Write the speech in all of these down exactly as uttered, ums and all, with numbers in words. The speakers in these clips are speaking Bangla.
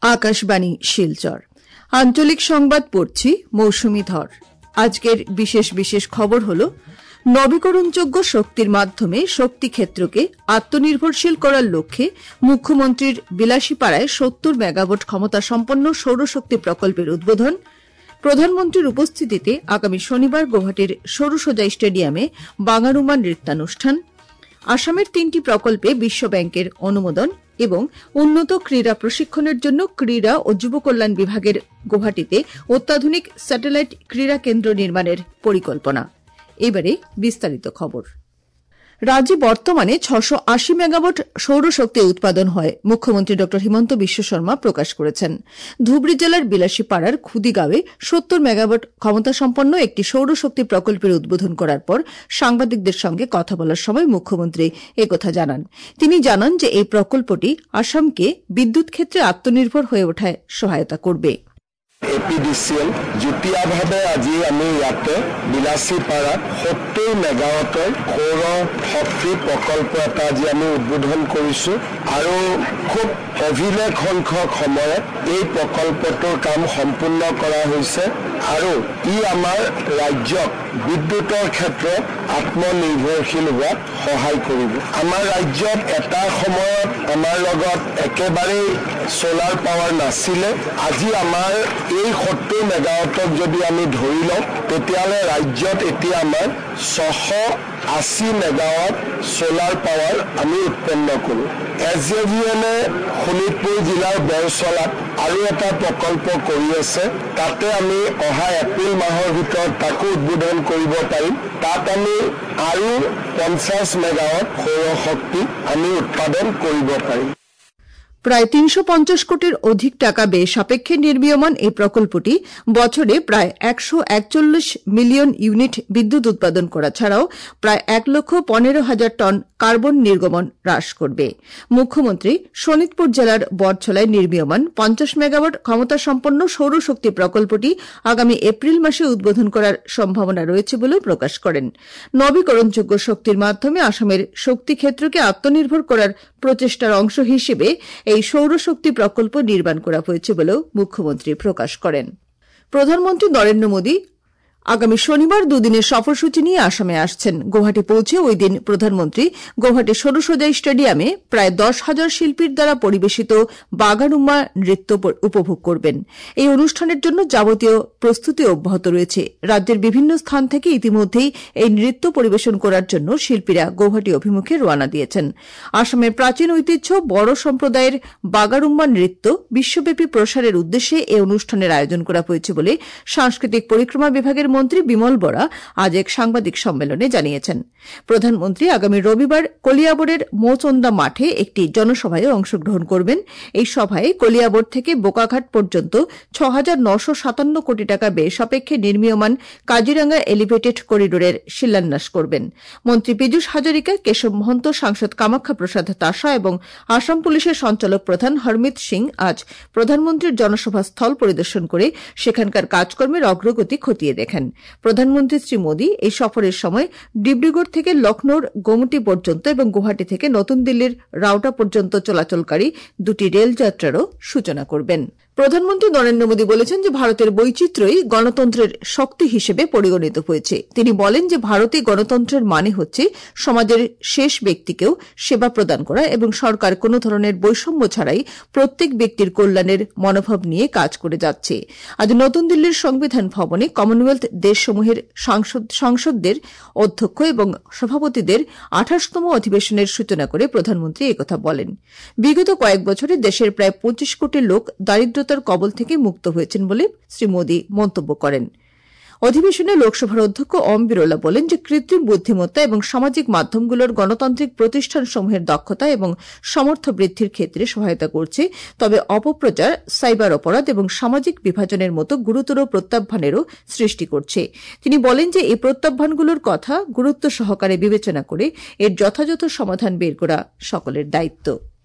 আকাশবাণী শিলচর আঞ্চলিক সংবাদ পড়ছি মৌসুমী ধর। আজকের বিশেষ বিশেষ খবর হল নবীকরণযোগ্য শক্তির মাধ্যমে শক্তি ক্ষেত্রকে আত্মনির্ভরশীল করার লক্ষ্যে মুখ্যমন্ত্রীর বিলাসীপাড়ায় সত্তর মেগাওয়াট ক্ষমতা সম্পন্ন সৌরশক্তি প্রকল্পের উদ্বোধন, প্রধানমন্ত্রীর উপস্থিতিতে আগামী শনিবার গৌহাটির সৌরসজাই স্টেডিয়ামে বাঙারুমা নৃত্যানুষ্ঠান, আসামের তিনটি প্রকল্পে বিশ্বব্যাংকের অনুমোদন এবং উন্নত ক্রীড়া প্রশিক্ষণের জন্য ক্রীড়া ও যুব কল্যাণ বিভাগের গৌহাটিতে অত্যাধুনিক স্যাটেলাইট ক্রীড়া কেন্দ্র নির্মাণের পরিকল্পনা। এবারে বিস্তারিত খবর। রাজ্যে বর্তমানে ছশো আশি মেগাওয়াট সৌরশক্তি উৎপাদন হয় মুখ্যমন্ত্রী ড হিমন্ত বিশ্ব শর্মা প্রকাশ করেছেন। ধুবড়ী জেলার বিলাসীপাড়ার খুদিগাঁওয়ে সত্তর মেগাওয়াট ক্ষমতাসম্পন্ন একটি সৌরশক্তি প্রকল্পের উদ্বোধন করার পর সাংবাদিকদের সঙ্গে কথা বলার সময় মুখ্যমন্ত্রী একথা জানান। তিনি জানান যে এই প্রকল্পটি আসামকে বিদ্যুৎ ক্ষেত্রে আত্মনির্ভর হয়ে ওঠায় সহায়তা করবে। এ পি ডি চি এল যুটীয়াভাৱে আজি আমি ইয়াতে বিলাসীপাড়াত সত্তৰ মেগাৱাটৰ সৌৰ শক্তি প্ৰকল্প এটা আজি আমি উদ্বোধন কৰিছোঁ আৰু খুব অভিলেখ সংখ্যক সময়ত এই প্ৰকল্পটোৰ কাম সম্পূৰ্ণ কৰা হৈছে আৰু ই আমাৰ ৰাজ্যক বিদ্যুতৰ ক্ষেত্ৰত আত্মনিৰ্ভৰশীল হোৱাত সহায় কৰিব। আমাৰ ৰাজ্যত এটা সময়ত আমাৰ লগত একেবাৰেই সোলাৰ পাৱাৰ নাছিলে। আজি আমাৰ এই সত্তৰ মেগাৱাটক যদি আমি ধৰি লওঁ তেতিয়াহ'লে ৰাজ্যত এতিয়া আমাৰ ছশ আশী মেগাৱাট সোলাৰ পাৱাৰ আমি উৎপন্ন কৰোঁ। এছ জে ভি এনে শোণিতপুৰ জিলাৰ বৰচলাত আৰু এটা প্ৰকল্প কৰি আছে। তাতে আমি অহা এপ্ৰিল মাহৰ ভিতৰত তাকো উদ্বোধন কৰিব পাৰিম। তাত আমি আৰু পঞ্চাছ মেগাৱাট সৌৰশক্তি আমি উৎপাদন কৰিব পাৰিম। প্রায় তিনশো পঞ্চাশ কোটির অধিক টাকা ব্যয় সাপেক্ষে নির্মীয়মান এই প্রকল্পটি বছরে প্রায় একশো একচল্লিশ মিলিয়ন ইউনিট বিদ্যুৎ উৎপাদন করা ছাড়াও প্রায় এক লক্ষ পনেরো হাজার টন কার্বন নির্গমন হ্রাস করবে। মুখ্যমন্ত্রী শোণিতপুর জেলার বরছলায় নির্মীয়মান পঞ্চাশ মেগাওয়াট ক্ষমতাসম্পন্ন সৌরশক্তি প্রকল্পটি আগামী এপ্রিল মাসে উদ্বোধন করার সম্ভাবনা রয়েছে বলেও প্রকাশ করেন। নবীকরণযোগ্য শক্তির মাধ্যমে আসামের শক্তি ক্ষেত্রকে আত্মনির্ভর করার প্রচেষ্টার অংশ হিসেবে এই সৌরশক্তি প্রকল্প নির্মাণ করা হয়েছে বলেও মুখ্যমন্ত্রী প্রকাশ করেন। প্রধানমন্ত্রী নরেন্দ্র মোদী আগামী শনিবার দুদিনের সফরসূচি নিয়ে আসামে আসছেন। গৌহাটি পৌঁছে ওই দিন প্রধানমন্ত্রী গৌহাটি সৌরসজাই স্টেডিয়ামে প্রায় দশ হাজার শিল্পীর দ্বারা পরিবেশিত বাগানুম্মা নৃত্য উপভোগ করবেন। এই অনুষ্ঠানের জন্য যাবতীয় প্রস্তুতি অব্যাহত রয়েছে। রাজ্যের বিভিন্ন স্থান থেকে ইতিমধ্যেই এই নৃত্য পরিবেশন করার জন্য শিল্পীরা গৌহাটি অভিমুখে রওনা দিয়েছেন। আসামের প্রাচীন ঐতিহ্য বড় সম্প্রদায়ের বাগানুম্মা নৃত্য বিশ্বব্যাপী প্রসারের উদ্দেশ্যে এই অনুষ্ঠানের আয়োজন করা হয়েছে বলে সাংস্কৃতিক পরিক্রমা বিভাগের মন্ত্রী বিমল বরা আজ এক সাংবাদিক সম্মেলনে জানিয়েছেন। প্রধানমন্ত্রী আগামী রবিবার কলিয়াবরের মৌচন্দা মাঠে একটি জনসভায় অংশগ্রহণ করবেন। এই সভায় কলিয়াবর থেকে বোকাঘাট পর্যন্ত ছ হাজার নশো সাতান্ন কোটি টাকা ব্যয় সাপেক্ষে নির্মীয়মান কাজিরাঙ্গা এলিভেটেড করিডোরের শিলান্যাস করবেন। মন্ত্রী পীযূষ হাজারিকা, কেশব মহন্ত, সাংসদ কামাখ্যা প্রসাদ তাসা এবং আসাম পুলিশের সঞ্চালক প্রধান হরমিত সিং আজ প্রধানমন্ত্রীর জনসভা স্থল পরিদর্শন করে সেখানকার কাজকর্মের অগ্রগতি খতিয়ে দেখেন। প্রধানমন্ত্রী শ্রী মোদী এই সফরের সময় ডিব্রুগড় থেকে লখনৌর গোমতী পর্যন্ত এবং গুয়াহাটি থেকে নতুন দিল্লির রাউটা পর্যন্ত চলাচলকারী দুটি রেলযাত্রারও সূচনা করবেন। প্রধানমন্ত্রী নরেন্দ্র মোদী বলেছেন যে ভারতের বৈচিত্র্যই গণতন্ত্রের শক্তি হিসেবে পরিগণিত হয়েছে। তিনি বলেন যে ভারতে গণতন্ত্রের মানে হচ্ছে সমাজের শেষ ব্যক্তিকেও সেবা প্রদান করা এবং সরকার কোনো ধরনের বৈষম্য ছাড়াই প্রত্যেক ব্যক্তির কল্যাণের মনোভাব নিয়ে কাজ করে যাচ্ছে। আজ নতুন দিল্লির সংবিধান ভবনে কমনওয়েলথ দেশসমূহের সংসদদের অধ্যক্ষ এবং সভাপতিদের আঠাশতম অধিবেশনের সূচনা করে প্রধানমন্ত্রী একথা বলেন। বিগত কয়েক বছরে দেশের প্রায় পঁচিশ কোটি লোক দারিদ্র তার কবল থেকে মুক্ত হয়েছেন বলে শ্রী মোদী মন্তব্য করেন। অধিবেশনে লোকসভার অধ্যক্ষ ওম বিরলা বলেন যে কৃত্রিম বুদ্ধিমত্তা এবং সামাজিক মাধ্যমগুলোর গণতান্ত্রিক প্রতিষ্ঠানসমূহের দক্ষতা এবং সামর্থ্য বৃদ্ধির ক্ষেত্রে সহায়তা করছে, তবে অপপ্রচার, সাইবার অপরাধ এবং সামাজিক বিভাজনের মতো গুরুতর প্রত্যাহ্বানেরও সৃষ্টি করছে। তিনি বলেন যে এই প্রত্যাহ্বানগুলোর কথা গুরুত্ব সহকারে বিবেচনা করে এর যথাযথ সমাধান বের করা সকলের দায়িত্ব।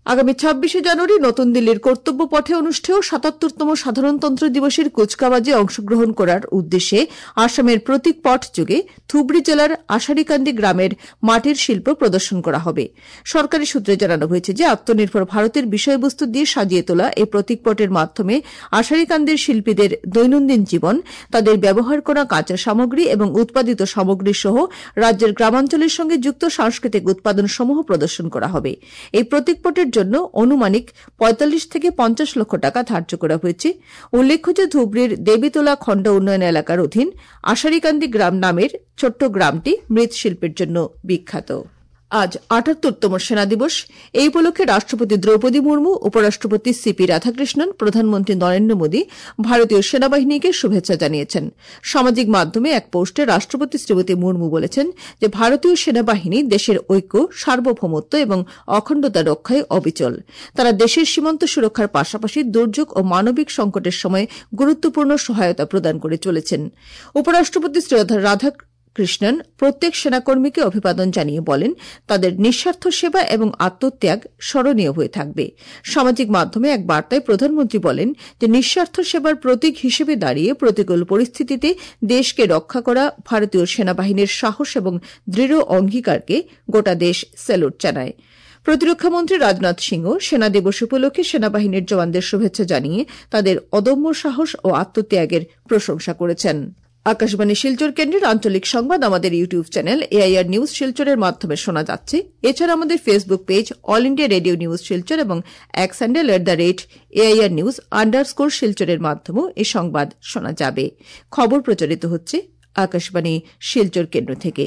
আগামী ছাব্বিশে জানুয়ারি নতুন দিল্লির কর্তব্য পথে অনুষ্ঠেয় সাতাত্তরতম সাধারণতন্ত্র দিবসের কুচকাওয়াজে অংশগ্রহণ করার উদ্দেশ্যে আসামের প্রতীক পট যুগে ধুবড়ী জেলার আশারিকান্দি গ্রামের মাটির শিল্প প্রদর্শন করা হবে। সরকারি সূত্রে জানানো হয়েছে যে আত্মনির্ভর ভারতের বিষয়বস্তু দিয়ে সাজিয়ে তোলা এই প্রতীক পটের মাধ্যমে আশারিকান্দির শিল্পীদের দৈনন্দিন জীবন, তাদের ব্যবহার করা কাঁচা সামগ্রী এবং উৎপাদিত সামগ্রী সহ রাজ্যের গ্রামাঞ্চলের সঙ্গে যুক্ত সাংস্কৃতিক উৎপাদনসমূহ প্রদর্শন করা হবে। এই প্রতীক পটের জন্য অনুমানিক পঁয়তাল্লিশ থেকে পঞ্চাশ লক্ষ টাকা ধার্য করা হয়েছে। উল্লেখ্য যে ধুবড়ীর দেবীতলা খণ্ড উন্নয়ন এলাকার অধীন আশারিকান্দি গ্রাম নামের ছোট্ট গ্রামটি মৃৎশিল্পের জন্য বিখ্যাত। আজ আটাত্তরতম সেনা দিবস। এই উপলক্ষে রাষ্ট্রপতি দ্রৌপদী মুর্মু, উপরাষ্ট্রপতি সিপি রাধাকৃষ্ণন, প্রধানমন্ত্রী নরেন্দ্র মোদী ভারতীয় সেনাবাহিনীকে শুভেচ্ছা জানিয়েছেন। সামাজিক মাধ্যমে এক পোস্টে রাষ্ট্রপতি শ্রীমতী মুর্মু বলেছেন যে ভারতীয় সেনাবাহিনী দেশের ঐক্য, সার্বভৌমত্ব এবং অখণ্ডতা রক্ষায় অবিচল। তারা দেশের সীমান্ত সুরক্ষার পাশাপাশি দুর্যোগ ও মানবিক সংকটের সময় গুরুত্বপূর্ণ সহায়তা প্রদান করে চলেছেন। উপরাষ্ট্রপতি শ্রী রাধা কৃষ্ণন প্রত্যেক সেনাকর্মীকে অভিবাদন জানিয়ে বলেন, তাদের নিঃস্বার্থ সেবা এবং আত্মত্যাগ স্মরণীয় হয়ে থাকবে। সামাজিক মাধ্যমে এক বার্তায় প্রধানমন্ত্রী বলেন যে নিঃস্বার্থ সেবার প্রতীক হিসেবে দাঁড়িয়ে প্রতিকূল পরিস্থিতিতে দেশকে রক্ষা করা ভারতীয় সেনাবাহিনীর সাহস এবং দৃঢ় অঙ্গীকারকে গোটা দেশ স্যালুট জানায়। প্রতিরক্ষামন্ত্রী রাজনাথ সিংহ সেনা দিবস উপলক্ষে সেনাবাহিনীর জওয়ানদের শুভেচ্ছা জানিয়ে তাদের অদম্য সাহস ও আত্মত্যাগের প্রশংসা করেছেন। আকাশবাণী শিলচর কেন্দ্রের আঞ্চলিক সংবাদ আমাদের ইউটিউব চ্যানেল এআইআর নিউজ শিলচরের মাধ্যমে শোনা যাচ্ছে। এছাড়া আমাদের Facebook page All India Radio News Silchar এবং X handle at the rate AIR news underscore শিলচরের মাধ্যমেও এই সংবাদ শোনা যাবে। খবর প্রচারিত হচ্ছে আকাশবাণী শিলচর কেন্দ্র থেকে।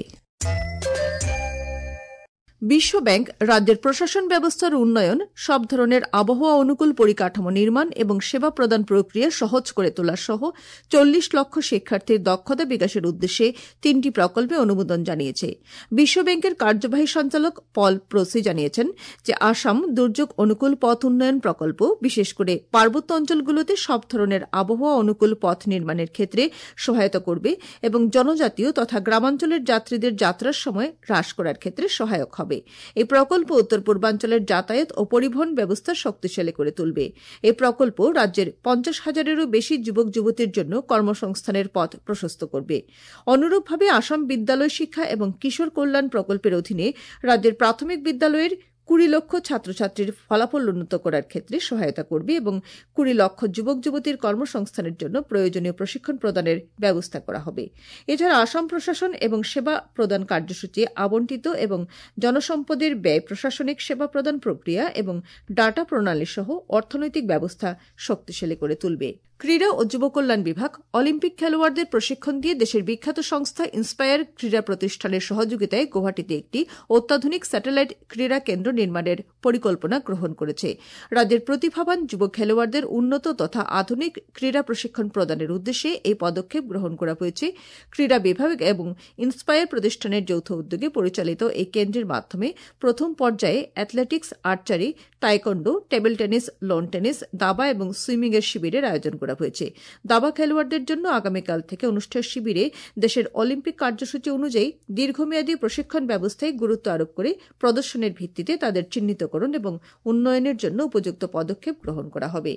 বিশ্ব ব্যাংক রাজ্যের প্রশাসন ব্যবস্থার উন্নয়ন, সব ধরনের আবহাওয়া অনুকূল পরিকাঠামো নির্মাণ এবং সেবা প্রদান প্রক্রিয়া সহজ করে তোলা সহ চল্লিশ লক্ষ শিক্ষার্থীর দক্ষতা বিকাশের উদ্দেশ্যে তিনটি প্রকল্পে অনুমোদন জানিয়েছে। বিশ্ব ব্যাংকের কার্যবাহী সঞ্চালক পল প্রসি জানিয়েছেন যে আসাম দুর্যোগ অনুকূল পথ উন্নয়ন প্রকল্প বিশেষ করে পার্বত্য অঞ্চলগুলোতে সব ধরনের আবহাওয়া অনুকূল পথ নির্মাণের ক্ষেত্রে সহায়তা করবে এবং জনজাতীয় তথা গ্রামাঞ্চলের যাত্রীদের যাত্রার সময় হ্রাস করার ক্ষেত্রে সহায়ক হবে। এই প্রকল্প উত্তর পূর্বাঞ্চলের যাতায়াত ও পরিবহন ব্যবস্থা শক্তিশালী করে তুলবে। এই প্রকল্প রাজ্যের পঞ্চাশ হাজারেরও বেশি যুবক যুবতীর জন্য কর্মসংস্থানের পথ প্রশস্ত করবে। অনুরূপভাবে আসাম বিদ্যালয় শিক্ষা এবং কিশোর কল্যাণ প্রকল্পের অধীনে রাজ্যের প্রাথমিক বিদ্যালয়ের কুড়ি লক্ষ ছাত্রছাত্রীর ফলাফল উন্নত করার ক্ষেত্রে সহায়তা করবে এবং কুড়ি লক্ষ যুবক যুবতীর কর্মসংস্থানের জন্য প্রয়োজনীয় প্রশিক্ষণ প্রদানের ব্যবস্থা করা হবে। এছাড়া আসাম প্রশাসন এবং সেবা প্রদান কার্যসূচি আবণ্টিত এবং জনসম্পদের ব্যয়, প্রশাসনিক সেবা প্রদান প্রক্রিয়া এবং ডাটা প্রণালী সহ অর্থনৈতিক ব্যবস্থা শক্তিশালী করে তুলবে। ক্রীড়া ও যুব কল্যাণ বিভাগ অলিম্পিক খেলোয়াড়দের প্রশিক্ষণ দিয়ে দেশের বিখ্যাত সংস্থা ইন্সপায়ার ক্রীড়া প্রতিষ্ঠানের সহযোগিতায় গুয়াহাটিতে একটি অত্যাধুনিক স্যাটেলাইট ক্রীড়া কেন্দ্র নির্মাণের পরিকল্পনা গ্রহণ করেছে। রাজ্যের প্রতিভাবান যুব খেলোয়াড়দের উন্নত তথা আধুনিক ক্রীড়া প্রশিক্ষণ প্রদানের উদ্দেশ্যে এই পদক্ষেপ গ্রহণ করা হয়েছে। ক্রীড়া বিভাগ এবং ইন্সপায়ার প্রতিষ্ঠানের যৌথ উদ্যোগে পরিচালিত এই কেন্দ্রের মাধ্যমে প্রথম পর্যায়ে athletics, archery, taekwondo, table tennis, lawn tennis, দাবা এবং সুইমিং এর শিবিরের আয়োজন করা হয়েছে। দাবা খেলোয়াড়দের জন্য আগামীকাল থেকে অনুষ্ঠেয় শিবিরে দেশের অলিম্পিক কার্যসূচি অনুযায়ী দীর্ঘমেয়াদী প্রশিক্ষণ ব্যবস্থায় গুরুত্ব আরোপ করে প্রদর্শনের ভিত্তিতে তাদের চিহ্নিতকরণ এবং উন্নয়নের জন্য উপযুক্ত পদক্ষেপ গ্রহণ করা হবে।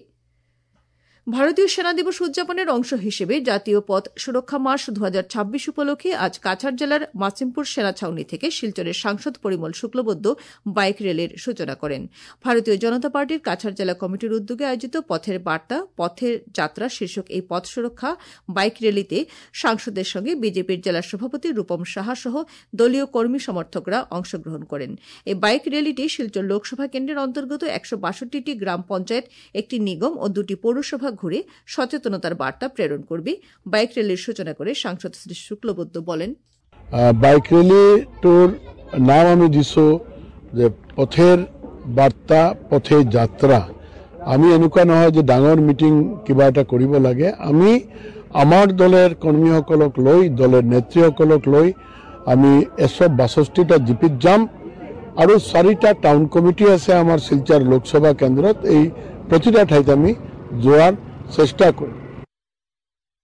ভারতীয় সেনা দিবস উদযাপনের অংশ হিসেবে জাতীয় পথ সুরক্ষা মাস দু হাজার ছাব্বিশ উপলক্ষে আজ কাছাড় জেলার মাসিমপুর সেনা ছাউনি থেকে শিলচরের সাংসদ পরিমল শুক্লবৈদ্য বাইক র্যালির সূচনা করেন। ভারতীয় জনতা পার্টির কাছাড় জেলা কমিটির উদ্যোগে আয়োজিত পথের বার্তা পথের যাত্রা শীর্ষক এই পথ সুরক্ষা বাইক র্যালিতে সাংসদের সঙ্গে বিজেপির জেলা সভাপতি রূপম সাহা সহ দলীয় কর্মী সমর্থকরা অংশগ্রহণ করেন। এই বাইক র্যালিটি শিলচর লোকসভা কেন্দ্রের অন্তর্গত একশো বাষট্টিটি গ্রাম পঞ্চায়েত, একটি নিগম ও দুটি পৌরসভা ঘুরে সচেতনতার বার্তা প্রেরণ করবে। বাইক র্যালির সূচনা করে সাংসদ শ্রী শুক্লবৈদ্য বলেন, বাইক র্যালিটোৰ নাম আমি দিছো যে পথের বার্তা পথে যাত্রা। আমি এনেকুৱা নহয় যে ডাঙৰ মিটিং কিবা এটা কৰিব লাগে। আমি আমাৰ দলের কর্মীসকলক লৈ দলের নেত্রীসকলক লৈ আমি এশ বাষষ্ঠিটা জিপিত যাম আৰু চাৰিটা টাউন কমিটি আছে আমাৰ শিলচৰ লোকসভা কেন্দ্ৰত। এই প্ৰতিটা ঠাইত আমি যোৱাৰ চেষ্টা কৰিম।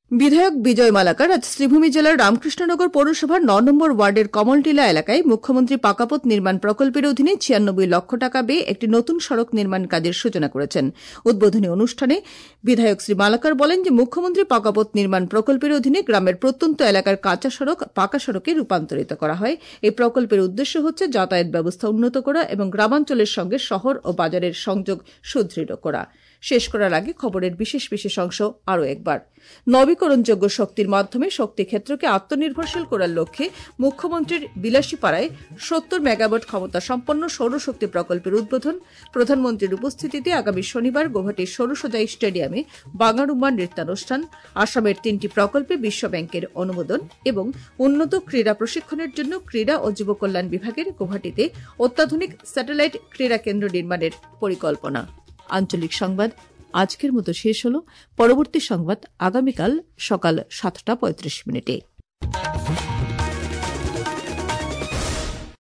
বিধায়ক বিজয় মালাকার আজ শ্রীভূমি জেলার রামকৃষ্ণনগর পৌরসভার ন নম্বর ওয়ার্ডের কমলটিলা এলাকায় মুখ্যমন্ত্রী পাকাপথ নির্মাণ প্রকল্পের অধীনে ছিয়ানব্বই লক্ষ টাকা ব্যয়ে একটি নতুন সড়ক নির্মাণ কাজের সূচনা করেছেন। উদ্বোধনী অনুষ্ঠানে বিধায়ক শ্রী মালাকার বলেন যে মুখ্যমন্ত্রী পাকাপথ নির্মাণ প্রকল্পের অধীনে গ্রামের প্রত্যন্ত এলাকার কাঁচা সড়ক পাকা সড়কে রূপান্তরিত করা হয়। এই প্রকল্পের উদ্দেশ্য হচ্ছে যাতায়াত ব্যবস্থা উন্নত করা এবং গ্রামাঞ্চলের সঙ্গে শহর ও বাজারের সংযোগ সুদৃঢ় করা। শেষ করার আগে খবরের বিশেষ বিশেষ অংশ আরও একবার। নবীকরণযোগ্য শক্তির মাধ্যমে শক্তি ক্ষেত্রকে আত্মনির্ভরশীল করার লক্ষ্যে মুখ্যমন্ত্রীর বিলাসীপাড়ায় সত্তর মেগাওয়াট ক্ষমতা সম্পন্ন সৌরশক্তি প্রকল্পের উদ্বোধন। প্রধানমন্ত্রীর উপস্থিতিতে আগামী শনিবার গৌহাটির সৌরসজাই স্টেডিয়ামে বাঙারুম্বা নৃত্যানুষ্ঠান। আসামের তিনটি প্রকল্পে বিশ্বব্যাংকের অনুমোদন এবং উন্নত ক্রীড়া প্রশিক্ষণের জন্য ক্রীড়া ও যুব কল্যাণ বিভাগের গৌহাটিতে অত্যাধুনিক স্যাটেলাইট ক্রীড়া কেন্দ্র নির্মাণের পরিকল্পনা। আঞ্চলিক সংবাদ আজকের মতো শেষ হল। পরবর্তী সংবাদ আগামীকাল সকাল সাতটা পঁয়ত্রিশ মিনিটে।